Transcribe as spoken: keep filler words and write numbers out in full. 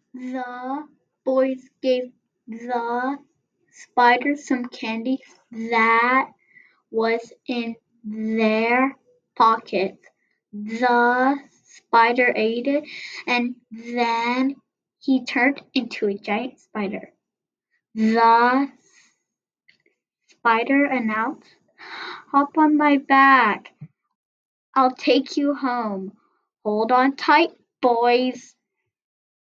The boys gave the spider some candy that was in their pockets. The spider ate it and then he turned into a giant spider. The spider announced, "Hop on my back. I'll take you home. Hold on tight, boys."